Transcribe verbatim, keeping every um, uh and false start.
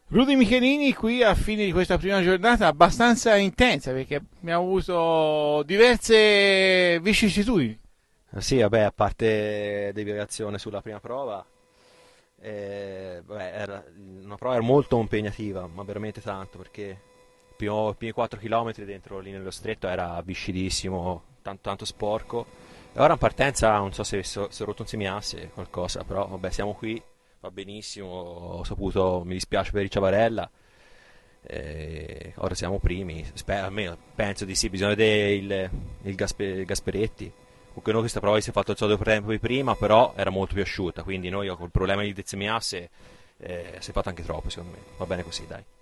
Rudy Michelini qui a fine di questa prima giornata abbastanza intensa perché abbiamo avuto diverse vicissitudini. Sì, vabbè, a parte deviazione sulla prima prova, eh, vabbè, era una prova era molto impegnativa, ma veramente tanto, perché i primo- i primi quattro chilometri dentro lì nello stretto era viscidissimo, tanto, tanto sporco. E ora in partenza non so se si è rotto un semiasse, qualcosa, però vabbè, siamo qui, va benissimo, ho saputo, mi dispiace per il Ciavarella, eh, ora siamo primi, spe- almeno penso di sì, bisogna vedere il, il Gaspe- il Gasperetti. Comunque noi questa prova si è fatto il solito tempo di prima, però era molto più asciutta, quindi noi col problema di Dezemiasse eh, si è fatto anche troppo secondo me, va bene così dai.